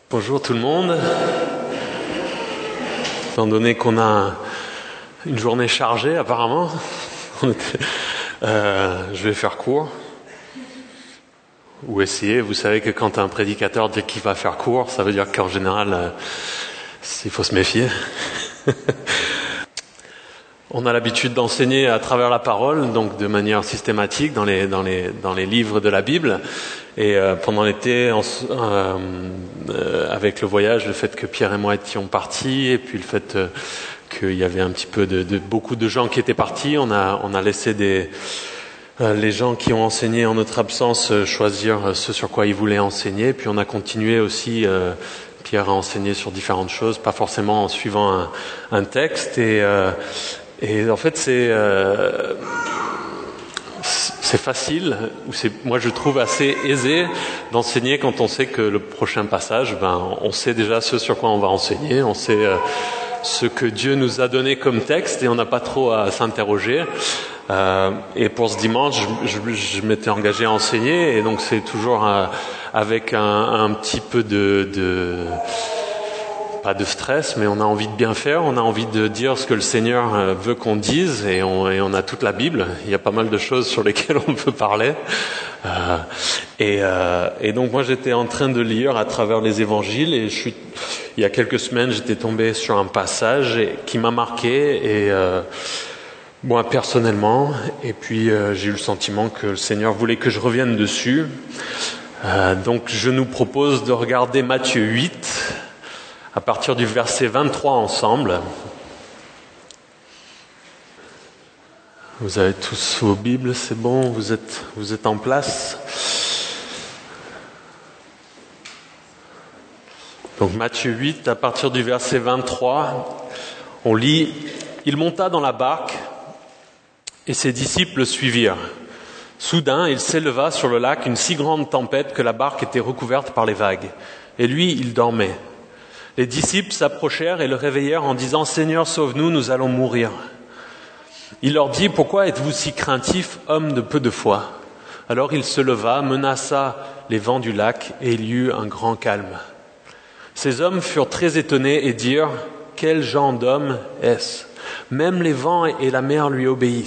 Bonjour tout le monde. Étant donné qu'on a une journée chargée apparemment, je vais faire court. Ou essayer. Vous savez que quand un prédicateur dit qu'il va faire court, ça veut dire qu'en général, il faut se méfier. On a l'habitude d'enseigner à travers la parole, donc de manière systématique dans les livres de la Bible. Et pendant l'été, avec le voyage, le fait que Pierre et moi étions partis, et puis le fait qu'il y avait un petit peu beaucoup de gens qui étaient partis, on a laissé les gens qui ont enseigné en notre absence choisir ce sur quoi ils voulaient enseigner. Puis on a continué aussi. Pierre a enseigné sur différentes choses, pas forcément en suivant un texte. Et en fait, c'est facile, ou moi je trouve assez aisé d'enseigner quand on sait que le prochain passage, on sait déjà ce sur quoi on va enseigner, on sait ce que Dieu nous a donné comme texte et on n'a pas trop à s'interroger. Et pour ce dimanche, je m'étais engagé à enseigner et donc c'est toujours avec un petit peu pas de stress, mais on a envie de bien faire, on a envie de dire ce que le Seigneur veut qu'on dise, et on a toute la Bible, il y a pas mal de choses sur lesquelles on peut parler. Et donc moi j'étais en train de lire à travers les évangiles, et il y a quelques semaines j'étais tombé sur un passage qui m'a marqué, et moi personnellement, et puis j'ai eu le sentiment que le Seigneur voulait que je revienne dessus. Donc je nous propose de regarder Matthieu 8, à partir du verset 23 ensemble. Vous avez tous vos Bibles, c'est bon, vous êtes en place. Donc Matthieu 8, à partir du verset 23, on lit « Il monta dans la barque et ses disciples le suivirent. Soudain, il s'éleva sur le lac une si grande tempête que la barque était recouverte par les vagues. Et lui, il dormait. Les disciples s'approchèrent et le réveillèrent en disant « Seigneur, sauve-nous, nous allons mourir. » Il leur dit « Pourquoi êtes-vous si craintifs, hommes de peu de foi ?» Alors il se leva, menaça les vents du lac et il y eut un grand calme. Ces hommes furent très étonnés et dirent « Quel genre d'homme est-ce ? Même les vents et la mer lui obéissent. »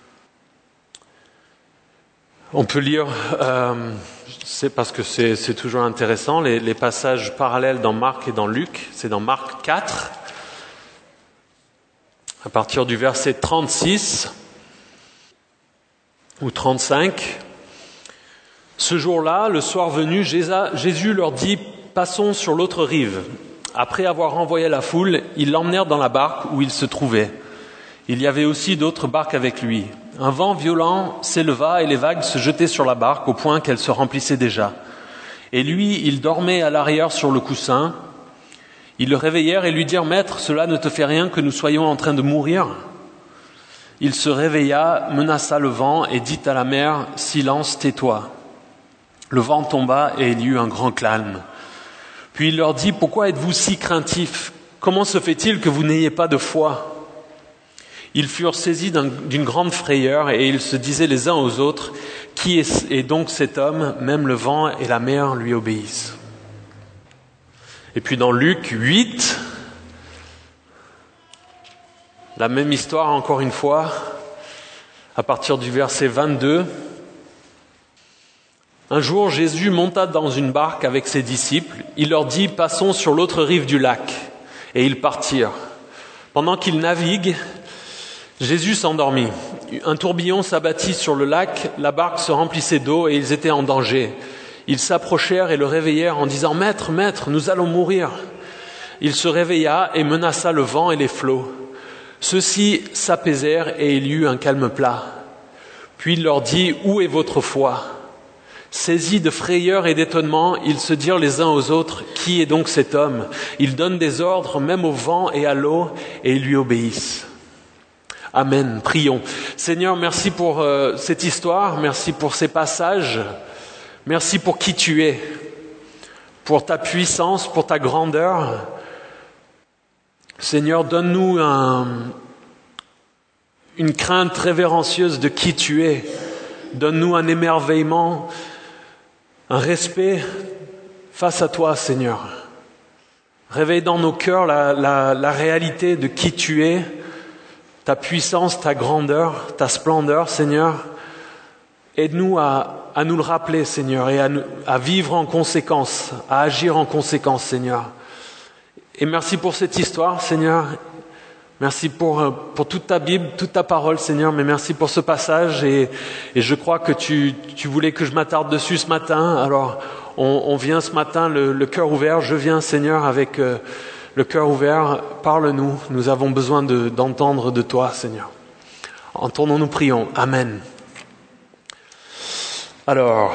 On peut lire... c'est parce que c'est toujours intéressant, les passages parallèles dans Marc et dans Luc. C'est dans Marc 4, à partir du verset 36 ou 35. Ce jour-là, le soir venu, Jésus leur dit « Passons sur l'autre rive ». Après avoir renvoyé la foule, ils l'emmenèrent dans la barque où il se trouvait. Il y avait aussi d'autres barques avec lui. Un vent violent s'éleva et les vagues se jetaient sur la barque au point qu'elle se remplissait déjà. Et lui, il dormait à l'arrière sur le coussin. Ils le réveillèrent et lui dirent « Maître, cela ne te fait rien que nous soyons en train de mourir ?» Il se réveilla, menaça le vent et dit à la mer « Silence, tais-toi !» Le vent tomba et il y eut un grand calme. Puis il leur dit « Pourquoi êtes-vous si craintifs ? Comment se fait-il que vous n'ayez pas de foi ?» Ils furent saisis d'une grande frayeur et ils se disaient les uns aux autres « Qui est donc cet homme ? Même le vent et la mer lui obéissent. » Et puis dans Luc 8, la même histoire encore une fois, à partir du verset 22. Un jour, Jésus monta dans une barque avec ses disciples. Il leur dit « Passons sur l'autre rive du lac. » Et ils partirent. Pendant qu'ils naviguent, Jésus s'endormit. Un tourbillon s'abattit sur le lac, la barque se remplissait d'eau et ils étaient en danger. Ils s'approchèrent et le réveillèrent en disant « Maître, Maître, nous allons mourir !» Il se réveilla et menaça le vent et les flots. Ceux-ci s'apaisèrent et il y eut un calme plat. Puis il leur dit « Où est votre foi ?» Saisis de frayeur et d'étonnement, ils se dirent les uns aux autres « Qui est donc cet homme ? Il donne des ordres même au vent et à l'eau et ils lui obéissent. » Amen. Prions. Seigneur, merci pour cette histoire, merci pour ces passages, merci pour qui tu es, pour ta puissance, pour ta grandeur. Seigneur, donne-nous une crainte révérencieuse de qui tu es, donne-nous un émerveillement, un respect face à toi, Seigneur. Réveille dans nos cœurs la réalité de qui tu es, ta puissance, ta grandeur, ta splendeur, Seigneur. Aide-nous à nous le rappeler, Seigneur, et à vivre en conséquence, à agir en conséquence, Seigneur. Et merci pour cette histoire, Seigneur. Merci pour toute ta Bible, toute ta parole, Seigneur, mais merci pour ce passage. Et je crois que tu voulais que je m'attarde dessus ce matin. Alors, on vient ce matin, le cœur ouvert. Je viens, Seigneur, avec le cœur ouvert. Parle-nous. Nous avons besoin d'entendre de toi, Seigneur. En ton nom, nous prions. Amen. Alors,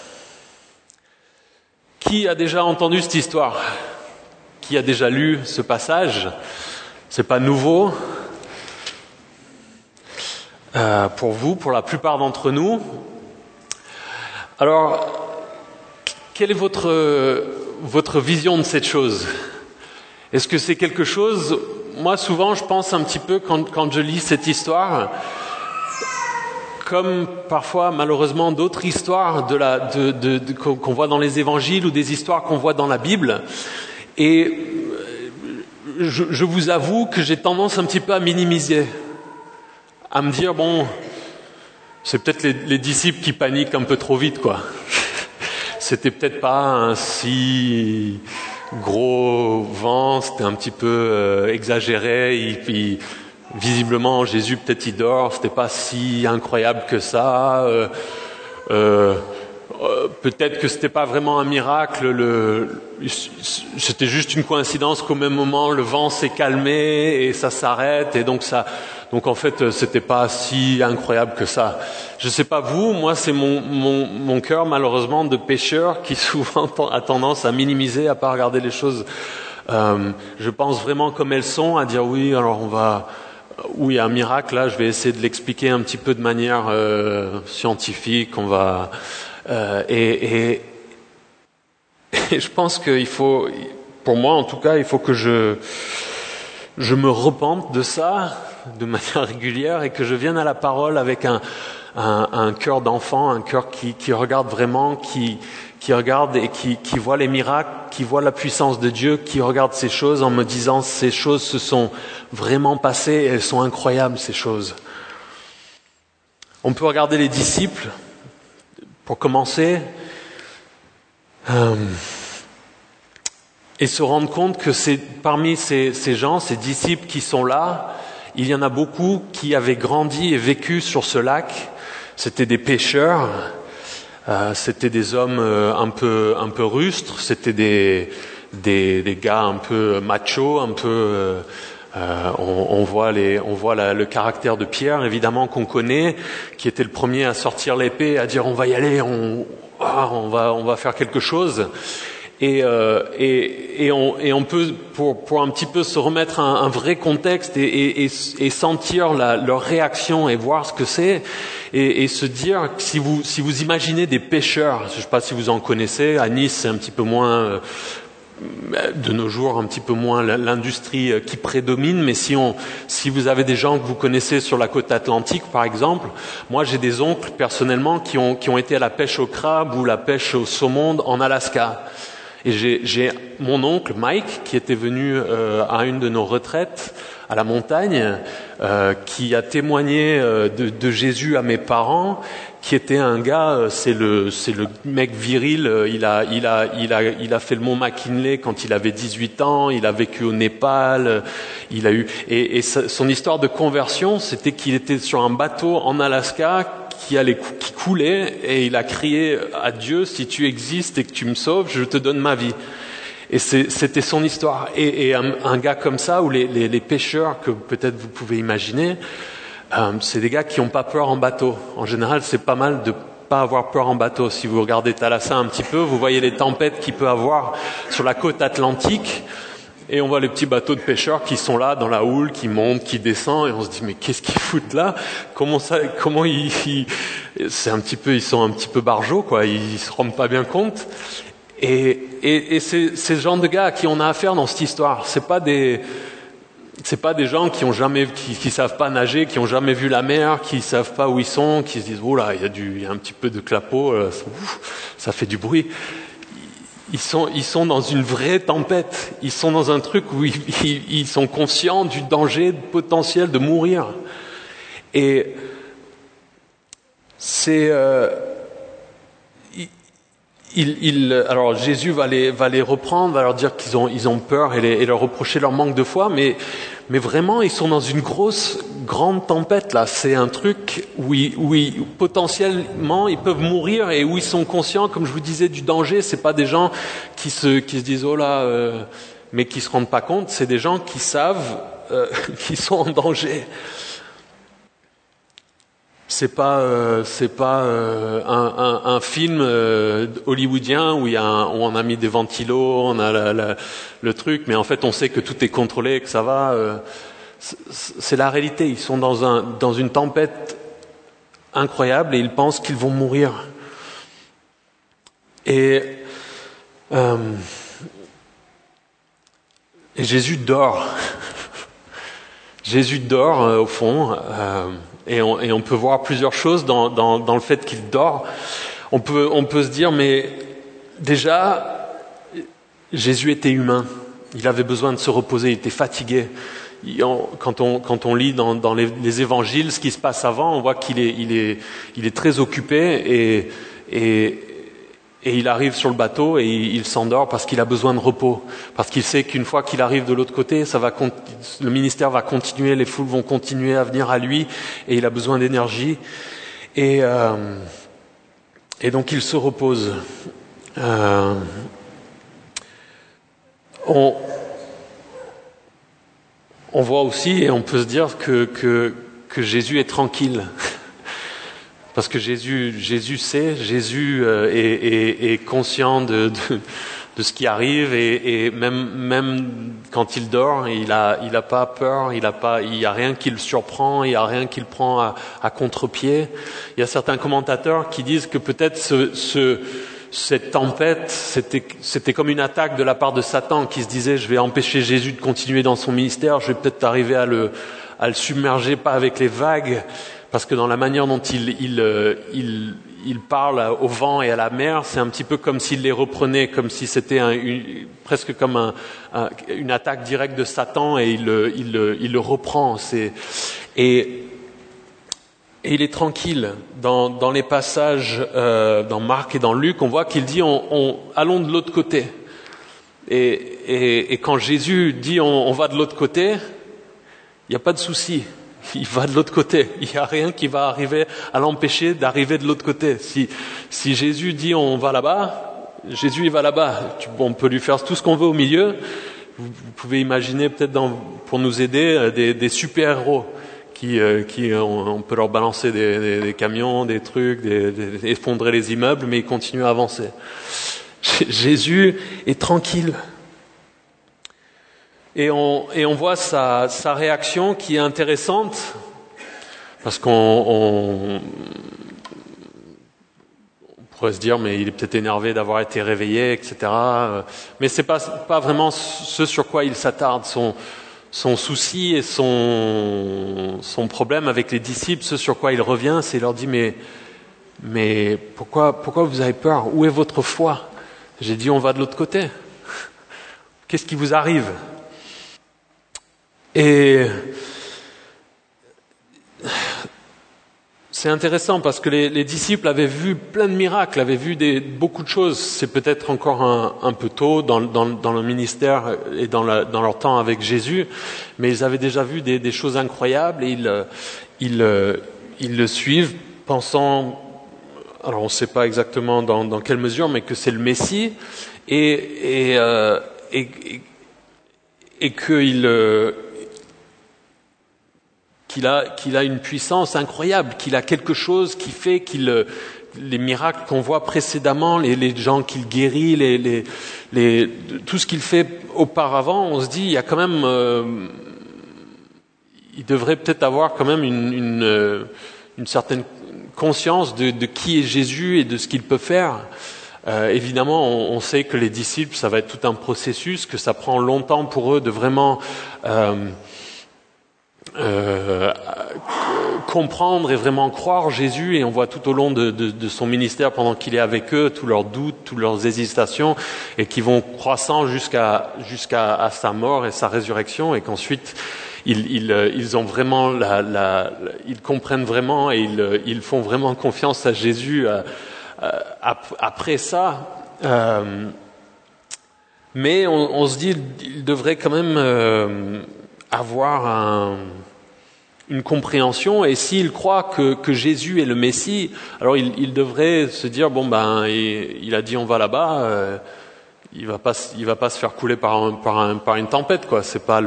qui a déjà entendu cette histoire? Qui a déjà lu ce passage? C'est pas nouveau pour vous, pour la plupart d'entre nous. Alors, quelle est votre vision de cette chose? Est-ce que c'est quelque chose? Moi, souvent, je pense un petit peu quand je lis cette histoire, comme parfois, malheureusement, d'autres histoires qu'on voit dans les évangiles ou des histoires qu'on voit dans la Bible. Et je vous avoue que j'ai tendance un petit peu à minimiser, à me dire, bon, c'est peut-être les disciples qui paniquent un peu trop vite, quoi. C'était peut-être pas un si gros vent, c'était un petit peu exagéré, visiblement, Jésus, peut-être il dort, c'était pas si incroyable que ça. Peut-être que c'était pas vraiment un miracle. C'était juste une coïncidence qu'au même moment, le vent s'est calmé et ça s'arrête. Et donc en fait, c'était pas si incroyable que ça. Je sais pas vous, moi, c'est mon cœur, malheureusement, de pécheur qui souvent a tendance à minimiser, à pas regarder les choses. Je pense vraiment comme elles sont, à dire oui, alors où il y a un miracle, là, je vais essayer de l'expliquer un petit peu de manière scientifique. Et je pense qu'il faut, pour moi en tout cas, il faut que je me repente de ça de manière régulière et que je vienne à la parole avec un cœur d'enfant, un cœur qui regarde vraiment, qui regarde et qui voit les miracles, qui voit la puissance de Dieu, qui regarde ces choses en me disant ces choses se sont vraiment passées et elles sont incroyables, ces choses. On peut regarder les disciples, pour commencer, et se rendre compte que parmi ces gens, ces disciples qui sont là, il y en a beaucoup qui avaient grandi et vécu sur ce lac. C'était des pêcheurs, c'était des hommes un peu rustres, c'était des gars un peu machos, un peu on voit le caractère de Pierre, évidemment, qu'on connaît, qui était le premier à sortir l'épée, à dire on va y aller, on va faire quelque chose. Et on peut, pour un petit peu se remettre un vrai contexte et sentir leur réaction et voir ce que c'est, et se dire que si vous imaginez des pêcheurs, je ne sais pas si vous en connaissez, à Nice c'est un petit peu moins de nos jours, un petit peu moins l'industrie qui prédomine, mais si vous avez des gens que vous connaissez sur la côte atlantique, par exemple, moi j'ai des oncles personnellement qui ont été à la pêche au crabe ou la pêche au saumon en Alaska. Et j'ai mon oncle Mike qui était venu à une de nos retraites à la montagne, qui a témoigné de Jésus à mes parents, qui était un gars, c'est le mec viril. Il a fait le mont McKinley quand il avait 18 ans. Il a vécu au Népal. Il a eu et son histoire de conversion, c'était qu'il était sur un bateau en Alaska qui coulait, et il a crié à Dieu, si tu existes et que tu me sauves, je te donne ma vie. Et c'était son histoire. Et un gars comme ça, ou les pêcheurs que peut-être vous pouvez imaginer, c'est des gars qui n'ont pas peur en bateau. En général, c'est pas mal de pas avoir peur en bateau. Si vous regardez Thalassa un petit peu, vous voyez les tempêtes qu'il peut avoir sur la côte atlantique. Et on voit les petits bateaux de pêcheurs qui sont là dans la houle, qui montent, qui descendent, et on se dit mais qu'est-ce qu'ils foutent là? C'est un petit peu, ils sont un petit peu barjots, quoi. Ils se rendent pas bien compte. Et c'est ce genre de gars à qui on a affaire dans cette histoire. C'est pas des gens qui savent pas nager, qui ont jamais vu la mer, qui savent pas où ils sont, qui se disent oh là, il y a un petit peu de clapot, ça fait du bruit. ils sont dans une vraie tempête. Ils sont dans un truc où ils sont conscients du danger potentiel de mourir. Et c'est... alors Jésus va les reprendre, va leur dire qu'ils ont peur et leur reprocher leur manque de foi, mais vraiment ils sont dans une grande tempête là. C'est un truc où potentiellement ils peuvent mourir et où ils sont conscients, comme je vous disais, du danger. C'est pas des gens qui se disent oh là, mais qui se rendent pas compte. C'est des gens qui savent qu'ils sont en danger. C'est pas un film hollywoodien où on a mis des ventilos, on a le truc, mais en fait on sait que tout est contrôlé, que ça va. C'est la réalité. Ils sont dans une tempête incroyable et ils pensent qu'ils vont mourir. Et Jésus dort. Jésus dort au fond. Et on peut voir plusieurs choses dans le fait qu'il dort. On peut se dire, mais déjà, Jésus était humain. Il avait besoin de se reposer, il était fatigué. Quand on lit dans les évangiles ce qui se passe avant, on voit qu'il est très occupé et il arrive sur le bateau et il s'endort parce qu'il a besoin de repos, parce qu'il sait qu'une fois qu'il arrive de l'autre côté, le ministère va continuer, les foules vont continuer à venir à lui et il a besoin d'énergie et donc il se repose. On voit aussi et on peut se dire que Jésus est tranquille. Parce que Jésus sait, Jésus est conscient de ce qui arrive et même quand il dort, il a pas peur, il y a rien qui le surprend, il y a rien qui le prend à contre-pied. Il y a certains commentateurs qui disent que peut-être cette tempête, c'était comme une attaque de la part de Satan qui se disait je vais empêcher Jésus de continuer dans son ministère, je vais peut-être arriver à le submerger, pas avec les vagues. Parce que dans la manière dont il parle au vent et à la mer, c'est un petit peu comme s'il les reprenait, comme si c'était presque comme une attaque directe de Satan et il le reprend. Et il est tranquille. Dans les passages dans Marc et dans Luc, on voit qu'il dit allons de l'autre côté. Et quand Jésus dit on va de l'autre côté, il n'y a pas de souci. Il va de l'autre côté. Il n'y a rien qui va arriver à l'empêcher d'arriver de l'autre côté. Si Jésus dit on va là-bas, Jésus il va là-bas. On peut lui faire tout ce qu'on veut au milieu. Vous pouvez imaginer peut-être pour nous aider des super-héros qui on peut leur balancer des camions, des trucs, effondrer les immeubles, mais ils continuent à avancer. Jésus est tranquille. Et on voit sa réaction qui est intéressante, parce qu'on pourrait se dire, mais il est peut-être énervé d'avoir été réveillé, etc. Mais c'est pas vraiment ce sur quoi il s'attarde. Son souci et son problème avec les disciples, ce sur quoi il revient, c'est il leur dit, mais pourquoi vous avez peur? Où est votre foi? J'ai dit, on va de l'autre côté. Qu'est-ce qui vous arrive? Et c'est intéressant parce que les disciples avaient vu plein de miracles, avaient vu beaucoup de choses. C'est peut-être encore un peu tôt dans le ministère et dans leur temps avec Jésus, mais ils avaient déjà vu des choses incroyables et ils le suivent pensant, alors on ne sait pas exactement dans quelle mesure, mais que c'est le Messie et qu'il a une puissance incroyable, qu'il a quelque chose qui fait les miracles qu'on voit précédemment, les gens qu'il guérit, tout ce qu'il fait auparavant, on se dit, il y a quand même, il devrait peut-être avoir quand même une certaine conscience de qui est Jésus et de ce qu'il peut faire. Évidemment, on sait que les disciples, ça va être tout un processus, que ça prend longtemps pour eux de vraiment comprendre et vraiment croire Jésus, et on voit tout au long de son ministère, pendant qu'il est avec eux, tous leurs doutes, toutes leurs hésitations, et qui vont croissant jusqu'à à sa mort et sa résurrection, et qu'ensuite ils ont vraiment ils comprennent vraiment et ils font vraiment confiance à Jésus après ça. Mais on se dit, il devrait quand même avoir une compréhension, et s'il croit que Jésus est le Messie, alors il devrait se dire, bon ben, il a dit on va là-bas, il va pas se faire couler par une tempête, quoi. C'est pas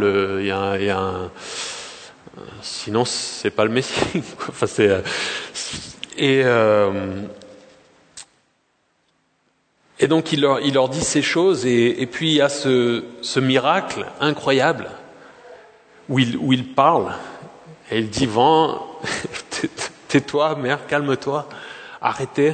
sinon c'est pas le Messie, quoi. Enfin, et donc il leur dit ces choses, et puis il y a ce miracle incroyable où il parle, et il dit, vent, tais-toi, mer, calme-toi, arrêtez.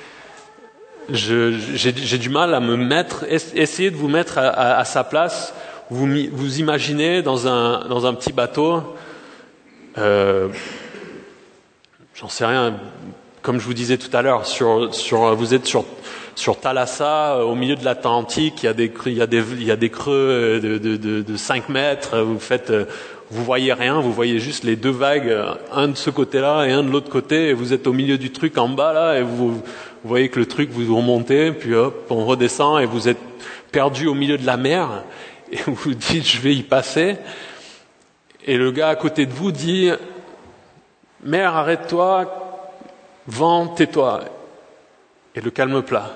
J'ai du mal à essayez de vous mettre à sa place. Vous imaginez dans un petit bateau, j'en sais rien, comme je vous disais tout à l'heure, vous êtes sur Thalassa, au milieu de l'Atlantique, il y a des creux de 5 mètres, vous voyez rien, vous voyez juste les deux vagues, un de ce côté-là et un de l'autre côté, et vous êtes au milieu du truc en bas là, et vous voyez que le truc, vous remontez, puis hop, on redescend, et vous êtes perdu au milieu de la mer, et vous vous dites, je vais y passer, et le gars à côté de vous dit, mer, arrête-toi, vent, tais-toi, et le calme plat.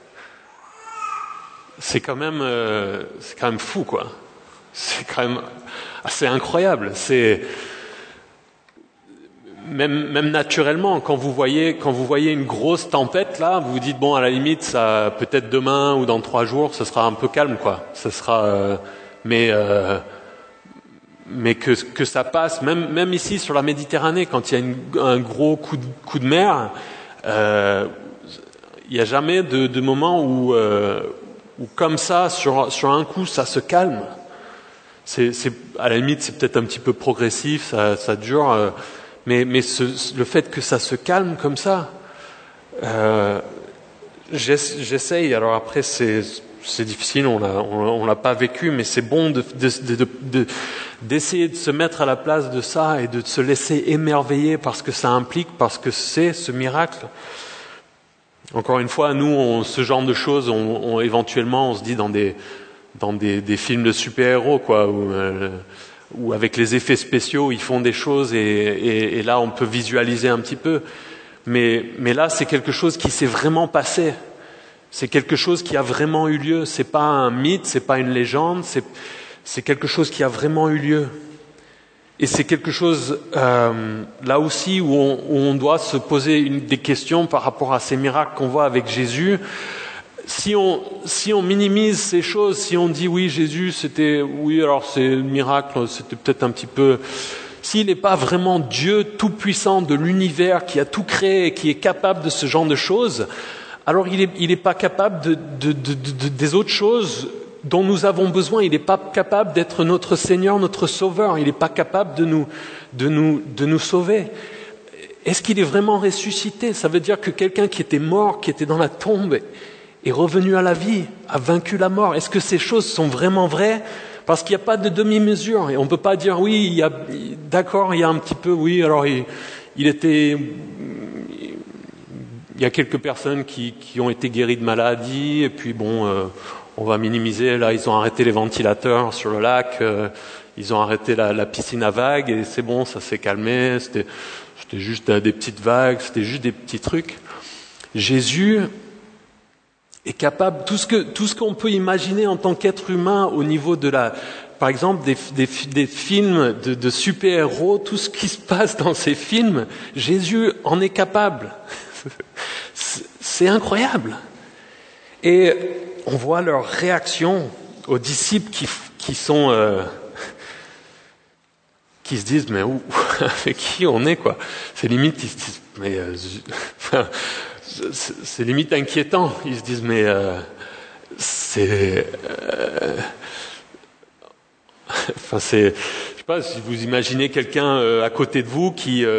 C'est quand même fou, quoi. C'est quand même assez incroyable. C'est même naturellement, quand vous voyez une grosse tempête là, vous vous dites, bon, à la limite, ça peut-être demain ou dans 3 jours, ce sera un peu calme, quoi. Ce sera mais que ça passe, même ici sur la Méditerranée, quand il y a un gros coup de mer, il n'y a jamais de moment où comme ça, sur un coup, ça se calme. C'est à la limite, c'est peut-être un petit peu progressif, ça dure, mais le fait que ça se calme comme ça, j'essaye. Alors après, c'est difficile, on l'a pas vécu, mais c'est bon d'essayer de se mettre à la place de ça et de se laisser émerveiller par ce que ça implique, parce que c'est ce miracle. Encore une fois, nous, ce genre de choses, éventuellement, on se dit dans des films de super-héros, quoi, où avec les effets spéciaux, ils font des choses, et là, on peut visualiser un petit peu. Mais là, c'est quelque chose qui s'est vraiment passé. C'est quelque chose qui a vraiment eu lieu. C'est pas un mythe, c'est pas une légende, c'est quelque chose qui a vraiment eu lieu. Et c'est quelque chose, là aussi, où on doit se poser des questions par rapport à ces miracles qu'on voit avec Jésus. Si on minimise ces choses, si on dit oui, Jésus, alors c'est le miracle, c'était peut-être un petit peu... S'il n'est pas vraiment Dieu tout-puissant de l'univers, qui a tout créé et qui est capable de ce genre de choses, alors il n'est pas capable des autres choses dont nous avons besoin. Il n'est pas capable d'être notre Seigneur, notre Sauveur. Il n'est pas capable de nous sauver. Est-ce qu'il est vraiment ressuscité? Ça veut dire que quelqu'un qui était mort, qui était dans la tombe, est revenu à la vie, a vaincu la mort. Est-ce que ces choses sont vraiment vraies? Parce qu'il n'y a pas de demi-mesure. Et on ne peut pas dire, oui, il y a un petit peu, oui, alors il y a quelques personnes qui ont été guéries de maladies, et puis bon... on va minimiser, là ils ont arrêté les ventilateurs sur le lac, ils ont arrêté la piscine à vagues, et c'est bon, ça s'est calmé, c'était juste des petites vagues, c'était juste des petits trucs. Jésus est capable, tout ce qu'on peut imaginer en tant qu'être humain au niveau par exemple des films de super-héros, tout ce qui se passe dans ces films, Jésus en est capable. C'est incroyable. Et on voit leur réaction aux disciples qui se disent, mais avec qui on est, quoi. C'est limite, ils se disent, mais c'est limite inquiétant. Ils se disent, mais je sais pas si vous imaginez quelqu'un à côté de vous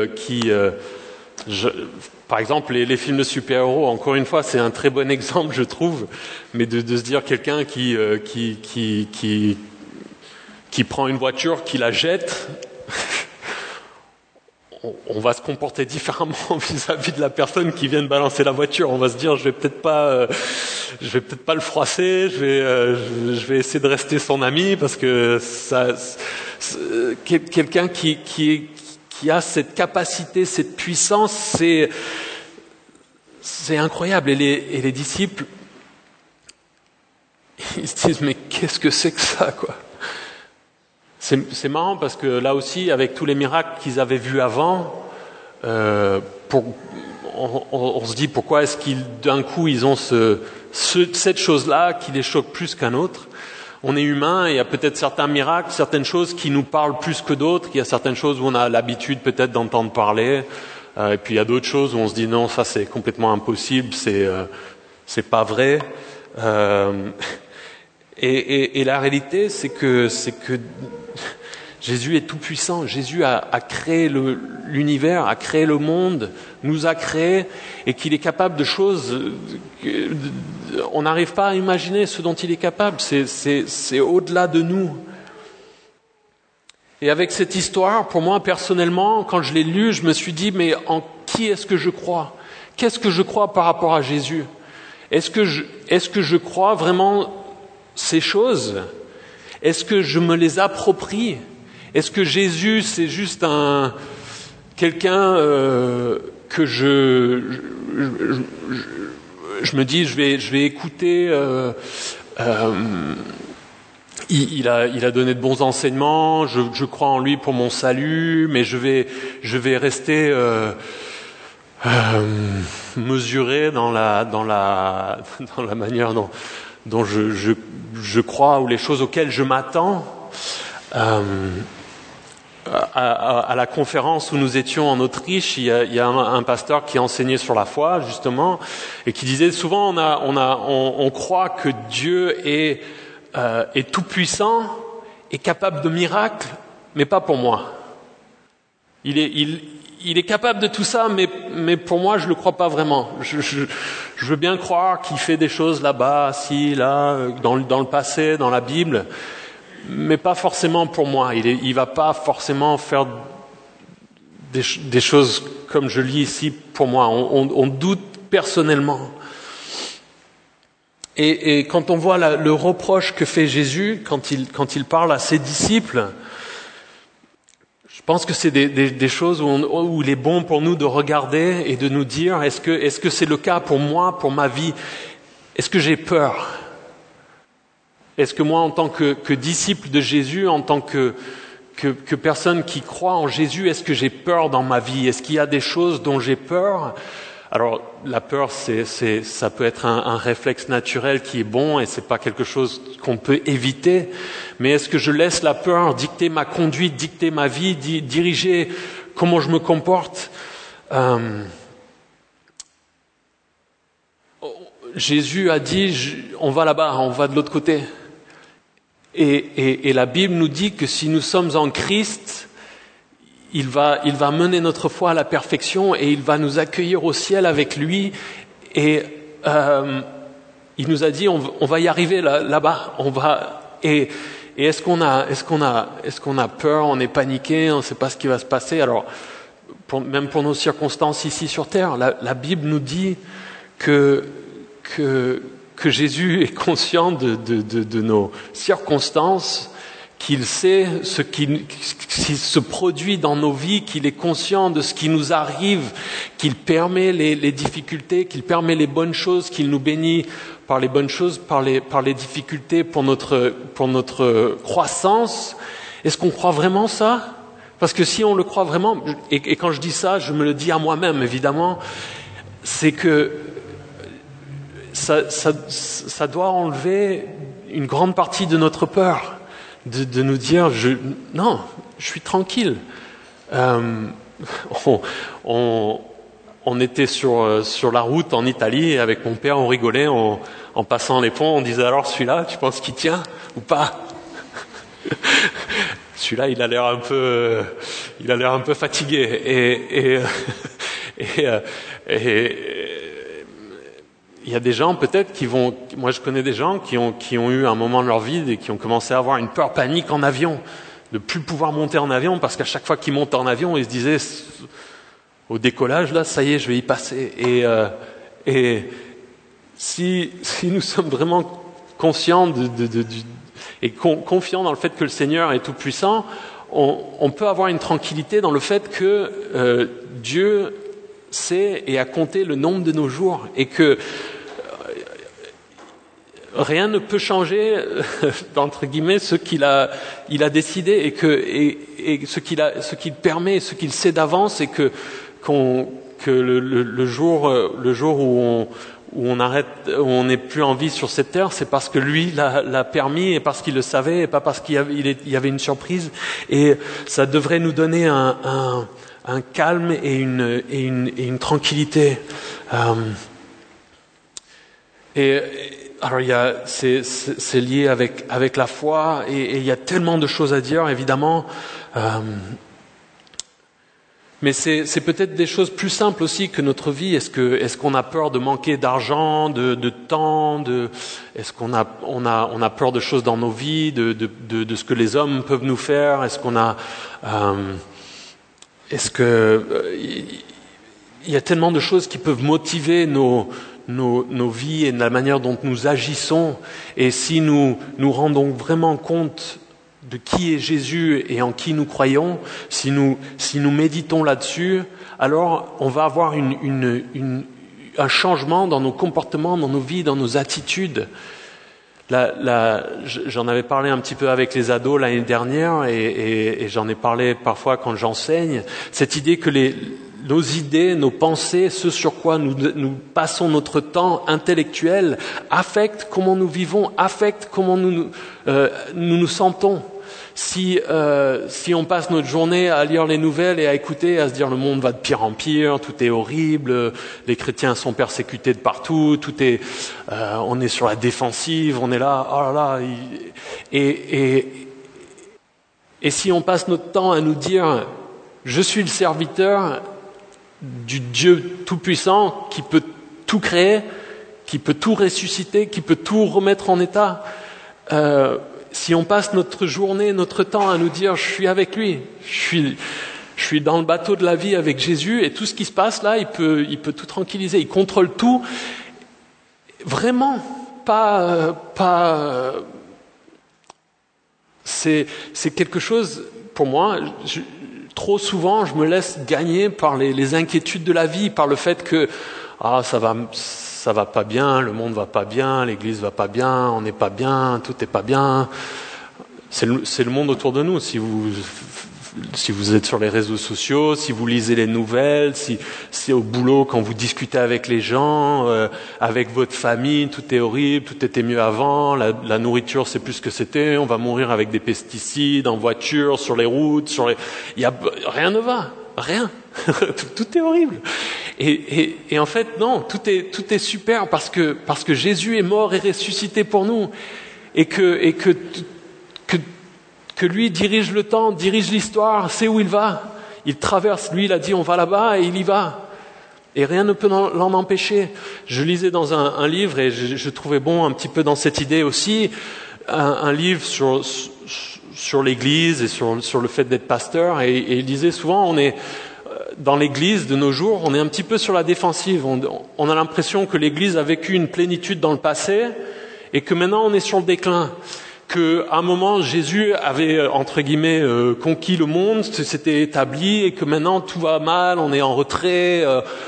par exemple, les films de super-héros, encore une fois, c'est un très bon exemple, je trouve, mais de se dire quelqu'un qui prend une voiture, qui la jette, on va se comporter différemment vis-à-vis de la personne qui vient de balancer la voiture. On va se dire, je vais peut-être pas le froisser, je vais essayer de rester son ami, parce que quelqu'un qui a cette capacité, cette puissance, c'est incroyable. Et les disciples, ils se disent, mais qu'est-ce que c'est que ça, quoi? C'est marrant parce que là aussi, avec tous les miracles qu'ils avaient vus avant, on se dit pourquoi est-ce qu'ils d'un coup ils ont cette chose-là qui les choque plus qu'un autre. On est humain et il y a peut-être certains miracles, certaines choses qui nous parlent plus que d'autres. Il y a certaines choses où on a l'habitude peut-être d'entendre parler, et puis il y a d'autres choses où on se dit non, ça c'est complètement impossible, c'est pas vrai. Et la réalité, c'est que Jésus est tout puissant. Jésus a créé l'univers, a créé le monde, nous a créés, et qu'il est capable de choses on n'arrive pas à imaginer ce dont il est capable. C'est au-delà de nous. Et avec cette histoire, pour moi personnellement, quand je l'ai lue, je me suis dit, mais en qui est-ce que je crois? Qu'est-ce que je crois par rapport à Jésus? Est-ce que je crois vraiment ces choses? Est-ce que je me les approprie? Est-ce que Jésus, c'est juste quelqu'un que je me dis, je vais écouter, il a donné de bons enseignements, je crois en lui pour mon salut, mais je vais rester mesuré dans la manière dont je crois, ou les choses auxquelles je m'attends. À la conférence où nous étions en Autriche, il y a un pasteur qui enseignait sur la foi, justement, et qui disait souvent on croit que Dieu est tout puissant et capable de miracles, mais pas pour moi. Il est capable de tout ça, mais pour moi je le crois pas vraiment. Je veux bien croire qu'il fait des choses là-bas, ci, là, dans le passé, dans la Bible, mais pas forcément pour moi. Il va pas forcément faire des choses comme je lis ici pour moi. On doute personnellement. Et quand on voit le reproche que fait Jésus quand il parle à ses disciples, je pense que c'est des choses où il est bon pour nous de regarder et de nous dire, est-ce que c'est le cas pour moi, pour ma vie? Est-ce que j'ai peur? Est-ce que moi, en tant que disciple de Jésus, en tant que personne qui croit en Jésus, est-ce que j'ai peur dans ma vie? Est-ce qu'il y a des choses dont j'ai peur? Alors, la peur, ça peut être un réflexe naturel qui est bon, et c'est pas quelque chose qu'on peut éviter. Mais est-ce que je laisse la peur dicter ma conduite, dicter ma vie, diriger comment je me comporte? Jésus a dit, on va là-bas, on va de l'autre côté. Et la Bible nous dit que si nous sommes en Christ, il va mener notre foi à la perfection et il va nous accueillir au ciel avec lui. Et il nous a dit, on va y arriver là-bas. Et est-ce qu'on a peur? On est paniqué, on ne sait pas ce qui va se passer. Alors, même pour nos circonstances ici sur terre, la Bible nous dit que Jésus est conscient de nos circonstances, qu'il sait ce qui se produit dans nos vies, qu'il est conscient de ce qui nous arrive, qu'il permet les difficultés, qu'il permet les bonnes choses, qu'il nous bénit par les bonnes choses, par les difficultés pour notre croissance. Est-ce qu'on croit vraiment ça? Parce que si on le croit vraiment, et quand je dis ça, je me le dis à moi-même évidemment, c'est que ça doit enlever une grande partie de notre peur, de nous dire non, je suis tranquille. On était sur la route en Italie, et avec mon père on rigolait en passant les ponts, on disait alors celui-là, tu penses qu'il tient ou pas? celui-là, il a l'air un peu fatigué. Il y a des gens peut-être moi je connais des gens qui ont eu un moment de leur vie et qui ont commencé à avoir une peur panique en avion, de plus pouvoir monter en avion parce qu'à chaque fois qu'ils montent en avion, ils se disaient au décollage là, ça y est, je vais y passer. Et si nous sommes vraiment conscients et confiants dans le fait que le Seigneur est tout puissant, on peut avoir une tranquillité dans le fait que Dieu sait et a compté le nombre de nos jours et que rien ne peut changer entre guillemets ce qu'il a décidé et ce qu'il permet, ce qu'il sait d'avance et que le jour où on arrête, où on n'est plus en vie sur cette terre, c'est parce que lui l'a permis et parce qu'il le savait et pas parce qu'il y avait une surprise. Et ça devrait nous donner un calme et une tranquillité. Alors c'est lié avec la foi et il y a tellement de choses à dire évidemment. Mais c'est peut-être des choses plus simples aussi que notre vie. Est-ce qu'on a peur de manquer d'argent, de temps, est-ce qu'on a peur de choses dans nos vies, de ce que les hommes peuvent nous faire? Il y a tellement de choses qui peuvent motiver nos vies et la manière dont nous agissons. Et si nous nous rendons vraiment compte de qui est Jésus et en qui nous croyons, si nous méditons là-dessus, alors on va avoir un changement dans nos comportements, dans nos vies, dans nos attitudes. J'en avais parlé un petit peu avec les ados l'année dernière et j'en ai parlé parfois quand j'enseigne. Cette idée que nos idées, nos pensées, ce sur quoi nous passons notre temps intellectuel affectent comment nous vivons, affectent comment nous sentons. Si on passe notre journée à lire les nouvelles et à écouter, à se dire le monde va de pire en pire, tout est horrible, les chrétiens sont persécutés de partout, on est sur la défensive, on est là, oh là là, et si on passe notre temps à nous dire je suis le serviteur du Dieu tout-puissant qui peut tout créer, qui peut tout ressusciter, qui peut tout remettre en état, si on passe notre journée, notre temps à nous dire je suis avec lui, je suis dans le bateau de la vie avec Jésus et tout ce qui se passe là, il peut tout tranquilliser, il contrôle tout. Vraiment, c'est quelque chose pour moi. Trop souvent, je me laisse gagner par les inquiétudes de la vie, par le fait que ça va pas bien, le monde va pas bien, l'église va pas bien, on n'est pas bien, tout est pas bien. C'est le monde autour de nous. Si vous êtes sur les réseaux sociaux, si vous lisez les nouvelles, si au boulot, quand vous discutez avec les gens, avec votre famille, tout est horrible, tout était mieux avant, la nourriture c'est plus ce que c'était, on va mourir avec des pesticides, en voiture, sur les routes, rien ne va, rien. Tout est horrible. Et en fait, non, tout est super parce que Jésus est mort et ressuscité pour nous et que lui dirige le temps, dirige l'histoire, sait où il va. Il traverse, lui il a dit on va là-bas et il y va. Et rien ne peut l'en empêcher. Je lisais dans un livre et je trouvais bon un petit peu dans cette idée aussi, un livre sur l'Église et sur le fait d'être pasteur et il disait souvent on est dans l'Église de nos jours, on est un petit peu sur la défensive. On a l'impression que l'Église a vécu une plénitude dans le passé et que maintenant on est sur le déclin. Qu'à un moment, Jésus avait, entre guillemets, conquis le monde, c'était établi et que maintenant tout va mal, on est en retrait.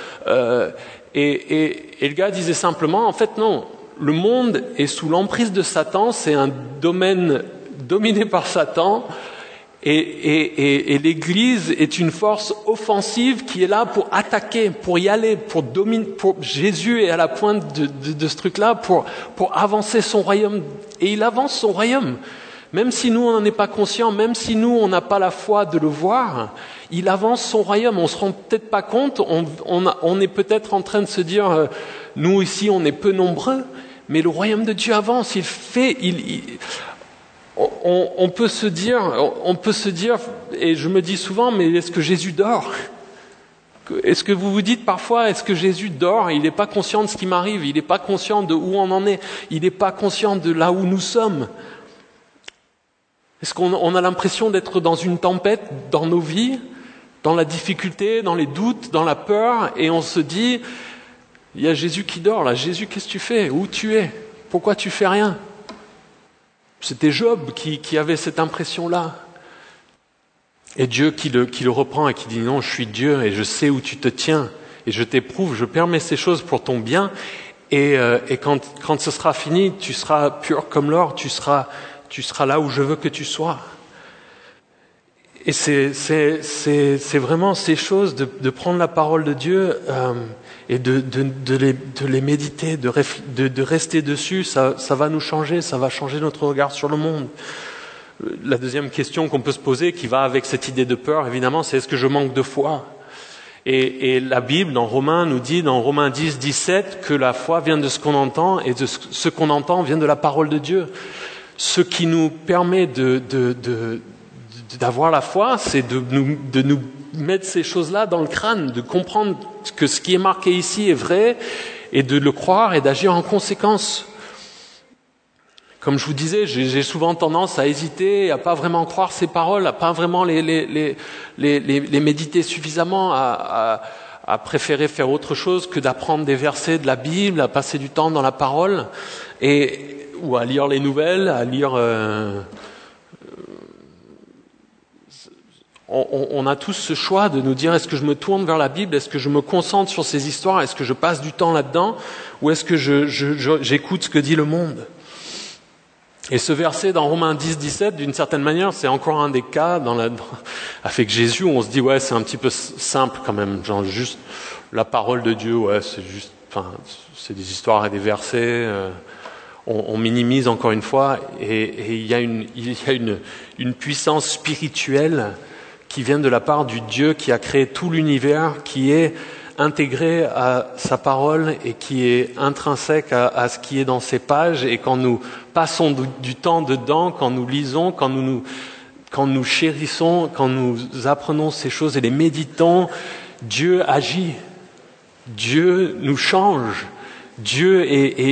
Et le gars disait simplement, en fait non, le monde est sous l'emprise de Satan, c'est un domaine dominé par Satan. Et l'Église est une force offensive qui est là pour attaquer, pour y aller, pour dominer. Jésus est à la pointe de ce truc-là pour avancer son royaume. Et il avance son royaume. Même si nous, on n'en est pas conscient, même si nous, on n'a pas la foi de le voir, il avance son royaume. On se rend peut-être pas compte, on est peut-être en train de se dire, nous ici, on est peu nombreux, mais le royaume de Dieu avance. on peut se dire, et je me dis souvent, mais est-ce que Jésus dort ? Est-ce que vous vous dites parfois, est-ce que Jésus dort ? Il n'est pas conscient de ce qui m'arrive, il n'est pas conscient de où on en est, il n'est pas conscient de là où nous sommes. Est-ce qu'on a l'impression d'être dans une tempête dans nos vies, dans la difficulté, dans les doutes, dans la peur, et on se dit, il y a Jésus qui dort là. Jésus, qu'est-ce que tu fais ? Où tu es ? Pourquoi tu fais rien ? C'était Job qui avait cette impression-là. Et Dieu qui le reprend et qui dit non, je suis Dieu et je sais où tu te tiens et je t'éprouve, je permets ces choses pour ton bien et quand ce sera fini, tu seras pur comme l'or, tu seras là où je veux que tu sois. Et c'est vraiment ces choses de prendre la parole de Dieu et de les méditer, de rester dessus, ça va nous changer, ça va changer notre regard sur le monde. La deuxième question qu'on peut se poser, qui va avec cette idée de peur, évidemment, c'est est-ce que je manque de foi ? Et la Bible, dans Romains, nous dit, dans Romains 10, 17, que la foi vient de ce qu'on entend, et de ce qu'on entend vient de la parole de Dieu. Ce qui nous permet d'avoir la foi, c'est de nous mettre ces choses-là dans le crâne, de comprendre que ce qui est marqué ici est vrai, et de le croire et d'agir en conséquence. Comme je vous disais, j'ai souvent tendance à hésiter, à pas vraiment croire ces paroles, à pas vraiment les méditer suffisamment, à préférer faire autre chose que d'apprendre des versets de la Bible, à passer du temps dans la parole, ou à lire les nouvelles, à lire. On a tous ce choix de nous dire, est-ce que je me tourne vers la Bible, est-ce que je me concentre sur ces histoires, est-ce que je passe du temps là-dedans, ou est-ce que j'écoute ce que dit le monde ? Et ce verset dans Romains 10, 17, d'une certaine manière, c'est encore un des cas avec Jésus où on se dit, ouais, c'est un petit peu simple quand même, genre juste la parole de Dieu, ouais, c'est des histoires et des versets, on minimise encore une fois, et il y a une puissance spirituelle qui vient de la part du Dieu qui a créé tout l'univers, qui est intégré à sa parole et qui est intrinsèque à ce qui est dans ses pages, et quand nous passons du temps dedans, quand nous lisons, quand nous chérissons, quand nous apprenons ces choses et les méditons, Dieu agit, Dieu nous change, Dieu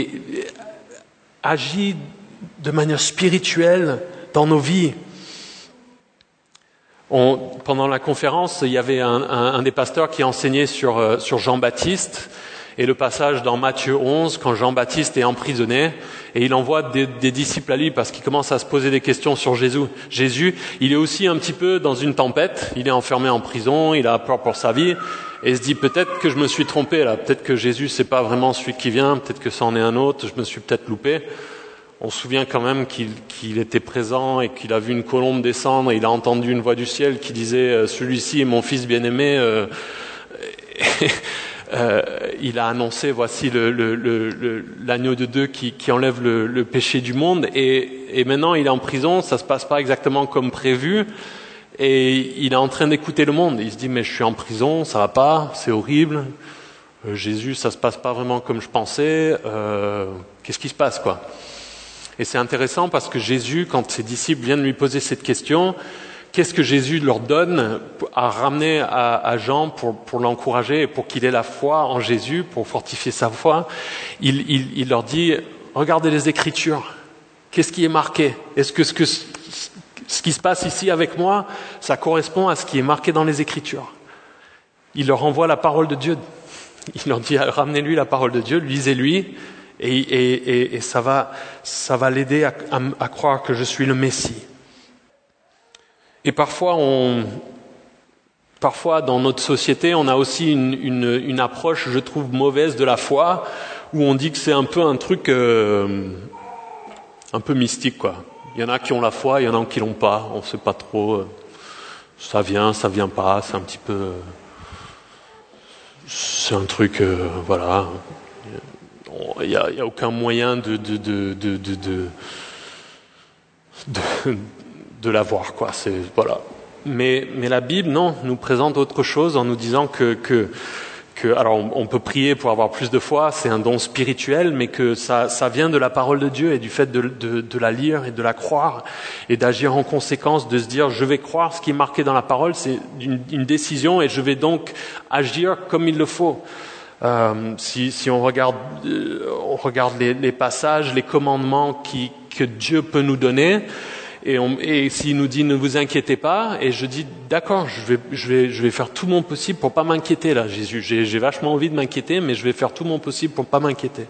agit de manière spirituelle dans nos vies. Pendant la conférence, il y avait un des pasteurs qui enseignait sur Jean-Baptiste, et le passage dans Matthieu 11, quand Jean-Baptiste est emprisonné, et il envoie des disciples à lui parce qu'il commence à se poser des questions sur Jésus. Jésus, il est aussi un petit peu dans une tempête, il est enfermé en prison, il a peur pour sa vie, et il se dit peut-être que je me suis trompé là, peut-être que Jésus c'est pas vraiment celui qui vient, peut-être que c'en est un autre, je me suis peut-être loupé. On se souvient quand même qu'il était présent et qu'il a vu une colombe descendre et il a entendu une voix du ciel qui disait « Celui-ci est mon fils bien-aimé ». Il a annoncé « Voici l'agneau de Dieu qui enlève le péché du monde ». Et maintenant il est en prison, ça se passe pas exactement comme prévu. Et il est en train d'écouter le monde. Il se dit « Mais je suis en prison, ça va pas, c'est horrible. Jésus, ça se passe pas vraiment comme je pensais. Qu'est-ce qui se passe quoi ?» Et c'est intéressant parce que Jésus, quand ses disciples viennent lui poser cette question, qu'est-ce que Jésus leur donne à ramener à Jean pour l'encourager et pour qu'il ait la foi en Jésus, pour fortifier sa foi? Il leur dit, regardez les Écritures. Qu'est-ce qui est marqué? Est-ce que ce qui se passe ici avec moi, ça correspond à ce qui est marqué dans les Écritures? Il leur envoie la parole de Dieu. Il leur dit, ramenez-lui la parole de Dieu, lisez-lui. Et ça va l'aider à croire que je suis le Messie. Et parfois dans notre société, on a aussi une approche, je trouve, mauvaise de la foi, où on dit que c'est un peu un truc un peu mystique, quoi. Il y en a qui ont la foi, il y en a qui l'ont pas. On sait pas trop. Ça vient pas. C'est un petit peu. C'est un truc, voilà. Il y a aucun moyen de l'avoir, quoi. C'est voilà. Mais la Bible, non, nous présente autre chose en nous disant que alors on peut prier pour avoir plus de foi, c'est un don spirituel, mais que ça vient de la parole de Dieu et du fait de la lire et de la croire et d'agir en conséquence, de se dire je vais croire ce qui est marqué dans la parole, c'est une décision et je vais donc agir comme il le faut. Si on regarde les passages, les commandements que Dieu peut nous donner, et s'il nous dit ne vous inquiétez pas, et je dis d'accord, je vais faire tout mon possible pour pas m'inquiéter là, Jésus. J'ai vachement envie de m'inquiéter, mais je vais faire tout mon possible pour pas m'inquiéter.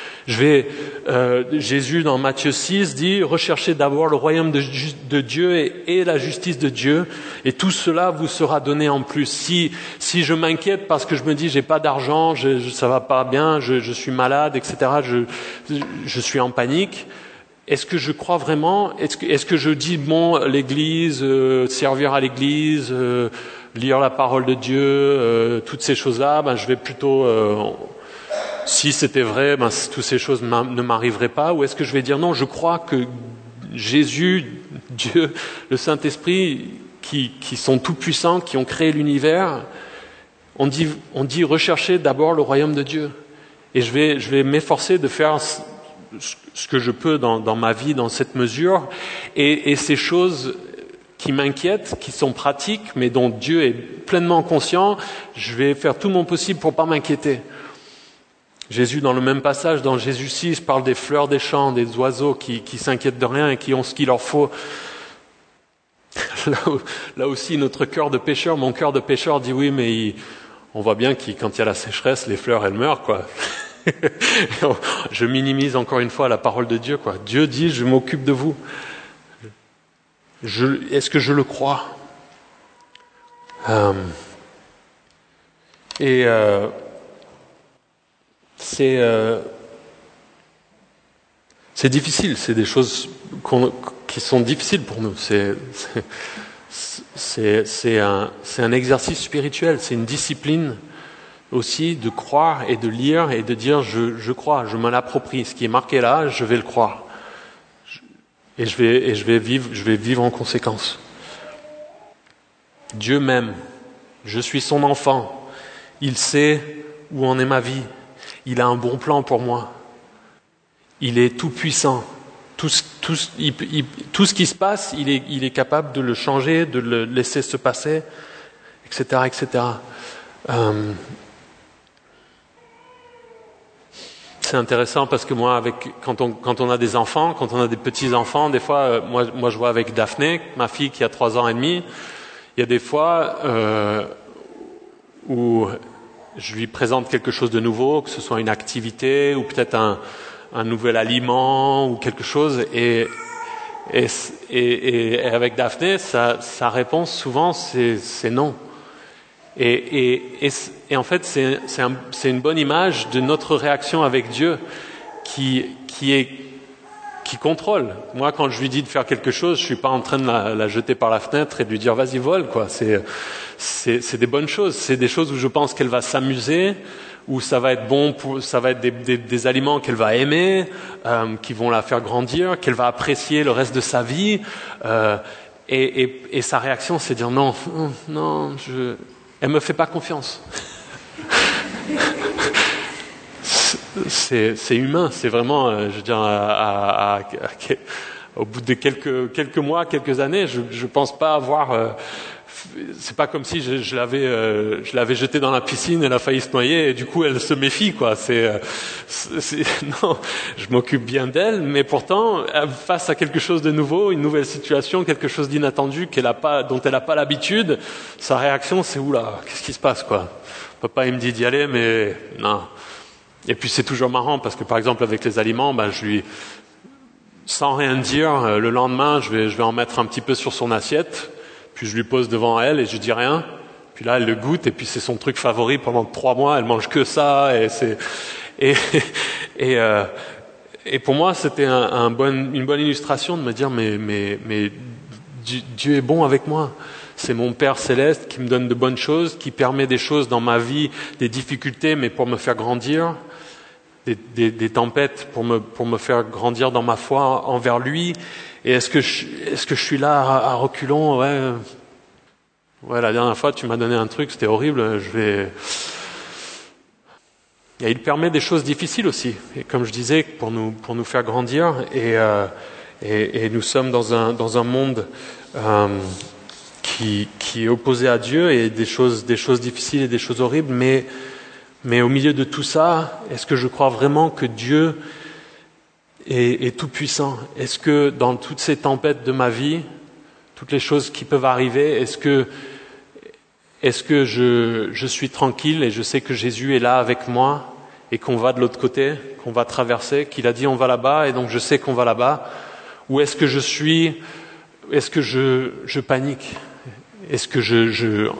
Jésus dans Matthieu 6 dit recherchez d'abord le royaume de Dieu et la justice de Dieu, et tout cela vous sera donné en plus. Si je m'inquiète parce que je me dis j'ai pas d'argent, ça va pas bien, je suis malade, etc. Je suis en panique. Est-ce que je crois vraiment? Est-ce que je dis bon, l'église, servir à l'église, lire la parole de Dieu, toutes ces choses-là, je vais plutôt, si c'était vrai, toutes ces choses ne m'arriveraient pas. Ou est-ce que je vais dire non, je crois que Jésus, Dieu, le Saint-Esprit, qui sont tout puissants, qui ont créé l'univers, on dit rechercher d'abord le royaume de Dieu. Et je vais m'efforcer de faire ce que je peux dans ma vie, dans cette mesure, et ces choses qui m'inquiètent, qui sont pratiques, mais dont Dieu est pleinement conscient, je vais faire tout mon possible pour pas m'inquiéter. Jésus, dans le même passage, dans Jésus 6, parle des fleurs des champs, des oiseaux qui s'inquiètent de rien et qui ont ce qu'il leur faut. Là aussi, notre cœur de pécheur, mon cœur de pécheur dit oui, mais on voit bien que quand il y a la sécheresse, les fleurs, elles meurent, quoi. Je minimise encore une fois la parole de Dieu, quoi. Dieu dit, je m'occupe de vous. Est-ce que je le crois? C'est difficile, c'est des choses qui sont difficiles pour nous. C'est un exercice spirituel, c'est une discipline aussi de croire et de lire et de dire je crois, je me l'approprie. Ce qui est marqué là, je vais le croire. Et je vais vivre en conséquence. Dieu m'aime. Je suis son enfant. Il sait où en est ma vie. Il a un bon plan pour moi. Il est tout puissant. Tout ce qui se passe, il est capable de le changer, de le laisser se passer, etc., etc. C'est intéressant parce que moi, quand on a des enfants, quand on a des petits-enfants, des fois, moi je vois avec Daphné, ma fille qui a 3 ans et demi, il y a des fois où je lui présente quelque chose de nouveau, que ce soit une activité ou peut-être un nouvel aliment ou quelque chose, et avec Daphné, sa réponse souvent c'est non. Et en fait, c'est une bonne image de notre réaction avec Dieu qui contrôle. Moi, quand je lui dis de faire quelque chose, je suis pas en train de la jeter par la fenêtre et de lui dire vas-y vole, quoi. C'est des bonnes choses. C'est des choses où je pense qu'elle va s'amuser, où ça va être bon, ça va être des aliments qu'elle va aimer, qui vont la faire grandir, qu'elle va apprécier le reste de sa vie. Et sa réaction, c'est de dire non, elle me fait pas confiance. C'est humain, c'est vraiment, je veux dire, au bout de quelques mois, quelques années, je pense pas avoir. C'est pas comme si je l'avais jetée dans la piscine, elle a failli se noyer et du coup elle se méfie, quoi. Non, je m'occupe bien d'elle, mais pourtant face à quelque chose de nouveau, une nouvelle situation, quelque chose d'inattendu dont elle a pas l'habitude, sa réaction c'est oula, qu'est-ce qui se passe, quoi. Papa il me dit d'y aller, mais non. Et puis c'est toujours marrant parce que par exemple avec les aliments, je lui, sans rien dire, le lendemain je vais en mettre un petit peu sur son assiette. Puis je lui pose devant elle et je dis rien. Puis là, elle le goûte et puis c'est son truc favori pendant 3 mois. Elle mange que ça et pour moi, c'était une bonne illustration de me dire mais Dieu est bon avec moi. C'est mon Père céleste qui me donne de bonnes choses, qui permet des choses dans ma vie, des difficultés, mais pour me faire grandir, des tempêtes pour me faire grandir dans ma foi envers lui. Et est-ce que je suis là à reculons? Ouais, la dernière fois tu m'as donné un truc, c'était horrible. Et il permet des choses difficiles aussi, et comme je disais, pour nous faire grandir. Et nous sommes dans un monde qui est opposé à Dieu, et des choses difficiles et des choses horribles. Mais au milieu de tout ça, est-ce que je crois vraiment que Dieu est tout puissant? Est-ce que dans toutes ces tempêtes de ma vie, toutes les choses qui peuvent arriver, est-ce que je suis tranquille et je sais que Jésus est là avec moi et qu'on va de l'autre côté, qu'on va traverser, qu'il a dit on va là-bas et donc je sais qu'on va là-bas? Ou est-ce que je panique? Est-ce que je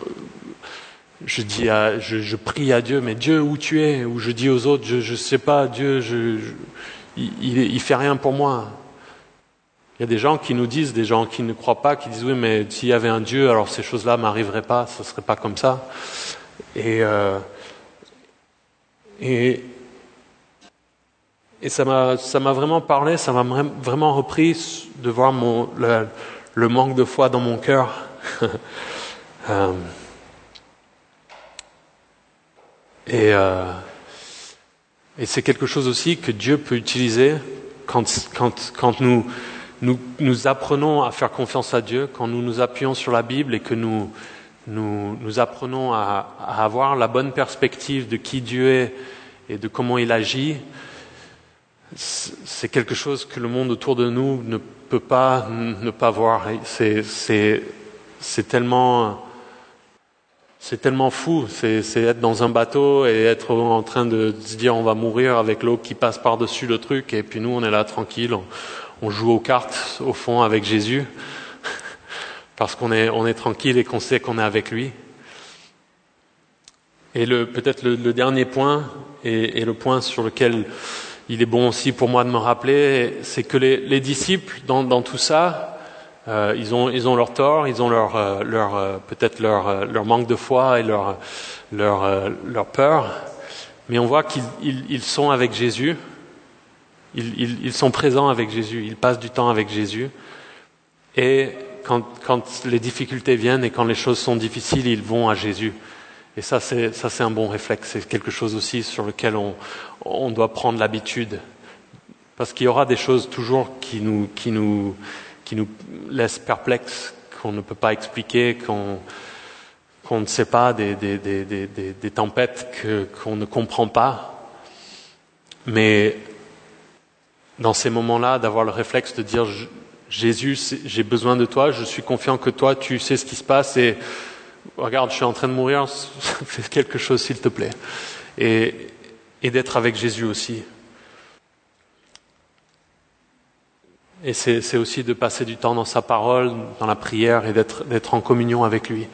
prie à Dieu, mais Dieu, où tu es? Ou je dis aux autres, je sais pas, Dieu, il fait rien pour moi. Il y a des gens qui nous disent, des gens qui ne croient pas, qui disent oui, mais s'il y avait un Dieu, alors ces choses-là m'arriveraient pas, ça serait pas comme ça. Et ça m'a vraiment parlé, ça m'a vraiment repris de voir le manque de foi dans mon cœur. Et c'est quelque chose aussi que Dieu peut utiliser quand nous apprenons à faire confiance à Dieu, quand nous appuyons sur la Bible et que nous apprenons à avoir la bonne perspective de qui Dieu est et de comment il agit. C'est quelque chose que le monde autour de nous ne peut pas ne pas voir. C'est tellement fou. C'est être dans un bateau et être en train de se dire on va mourir avec l'eau qui passe par-dessus le truc, et puis nous on est là tranquille, on joue aux cartes au fond avec Jésus parce qu'on est tranquille et qu'on sait qu'on est avec lui. Et peut-être le dernier point, et le point sur lequel il est bon aussi pour moi de me rappeler, c'est que les disciples dans tout ça, ils ont leur tort, ils ont peut-être leur manque de foi et leur peur, mais on voit qu'ils sont avec Jésus, ils sont présents avec Jésus, ils passent du temps avec Jésus, et quand les difficultés viennent et quand les choses sont difficiles, ils vont à Jésus. Et ça c'est un bon réflexe, c'est quelque chose aussi sur lequel on doit prendre l'habitude, parce qu'il y aura des choses toujours qui nous laissent perplexes, qu'on ne peut pas expliquer, qu'on ne sait pas, des tempêtes qu'on ne comprend pas. Mais dans ces moments-là, d'avoir le réflexe de dire Jésus, j'ai besoin de toi, je suis confiant que toi tu sais ce qui se passe, et regarde, je suis en train de mourir, fais quelque chose s'il te plaît. Et d'être avec Jésus aussi. Et c'est aussi de passer du temps dans sa parole, dans la prière, et d'être en communion avec lui.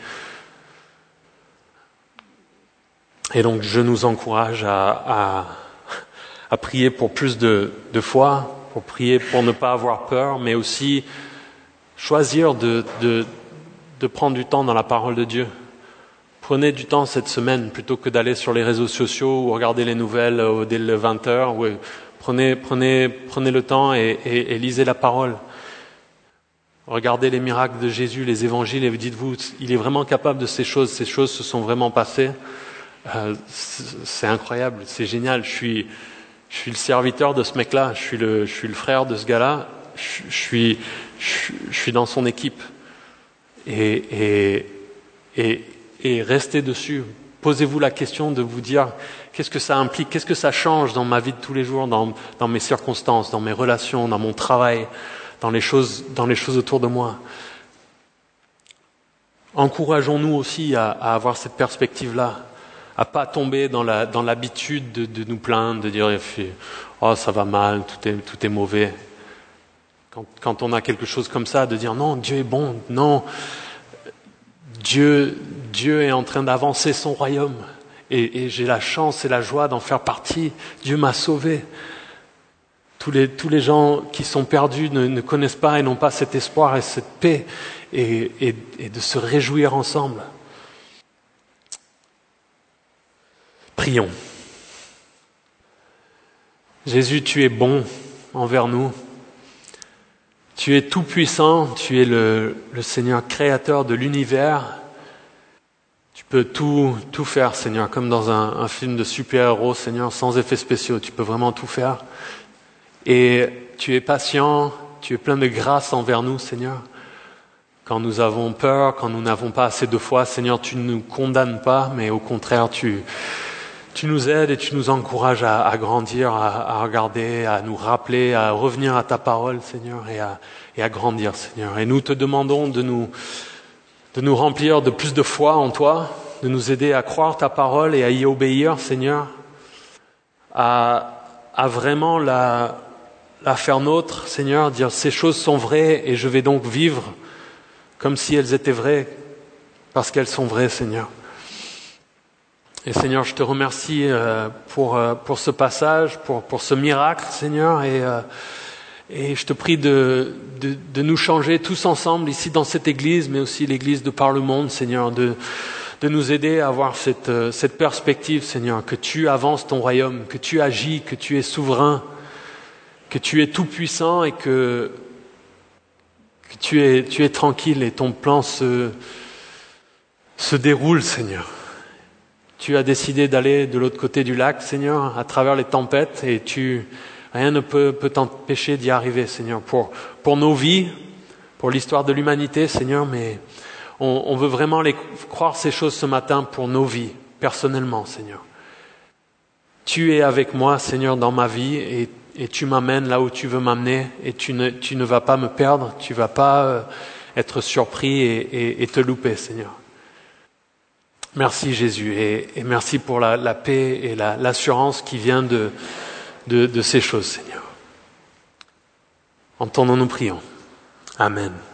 Et donc je nous encourage à prier pour plus de foi, pour prier pour ne pas avoir peur, mais aussi choisir de prendre du temps dans la parole de Dieu. Prenez du temps cette semaine, plutôt que d'aller sur les réseaux sociaux ou regarder les nouvelles dès le 20h. Prenez le temps et lisez la parole. Regardez les miracles de Jésus, les évangiles, et dites-vous, il est vraiment capable de ces choses se sont vraiment passées. C'est incroyable, c'est génial. Je suis le serviteur de ce mec-là, je suis le frère de ce gars-là, je suis dans son équipe. Et restez dessus. Posez-vous la question de vous dire qu'est-ce que ça implique, qu'est-ce que ça change dans ma vie de tous les jours, dans mes circonstances, dans mes relations, dans mon travail, dans les choses autour de moi. Encourageons-nous aussi à avoir cette perspective-là, à pas tomber dans l'habitude de nous plaindre, de dire oh ça va mal, tout est mauvais. Quand on a quelque chose comme ça, de dire non, Dieu est bon, non, Dieu est en train d'avancer son royaume, et j'ai la chance et la joie d'en faire partie. Dieu m'a sauvé. Tous les gens qui sont perdus ne connaissent pas et n'ont pas cet espoir et cette paix, et de se réjouir ensemble. Prions. Jésus, tu es bon envers nous. Tu es tout puissant, tu es le Seigneur créateur de l'univers. Tu peux tout faire, Seigneur, comme dans un film de super-héros, Seigneur, sans effets spéciaux. Tu peux vraiment tout faire. Et tu es patient, tu es plein de grâce envers nous, Seigneur. Quand nous avons peur, quand nous n'avons pas assez de foi, Seigneur, tu ne nous condamnes pas, mais au contraire, tu nous aides et tu nous encourages à grandir, à regarder, à nous rappeler, à revenir à ta parole, Seigneur, et à grandir, Seigneur. Et nous te demandons de nous remplir de plus de foi en toi, de nous aider à croire ta parole et à y obéir, Seigneur, à vraiment la faire nôtre, Seigneur, dire ces choses sont vraies et je vais donc vivre comme si elles étaient vraies, parce qu'elles sont vraies, Seigneur. Et Seigneur, je te remercie pour ce passage, pour ce miracle, Seigneur, et je te prie de nous changer tous ensemble ici dans cette église, mais aussi l'église de par le monde, Seigneur, de nous aider à avoir cette perspective, Seigneur, que tu avances ton royaume, que tu agis, que tu es souverain, que tu es tout puissant et que tu es tranquille et ton plan se déroule, Seigneur. Tu as décidé d'aller de l'autre côté du lac, Seigneur, à travers les tempêtes, et rien ne peut t'empêcher d'y arriver, Seigneur, pour nos vies, pour l'histoire de l'humanité, Seigneur, mais on veut vraiment croire ces choses ce matin pour nos vies, personnellement, Seigneur. Tu es avec moi, Seigneur, dans ma vie, et tu m'amènes là où tu veux m'amener, et tu ne vas pas me perdre, tu ne vas pas être surpris et te louper, Seigneur. Merci Jésus, et merci pour la paix et l'assurance qui vient de ces choses, Seigneur. En ton nom nous prions. Amen.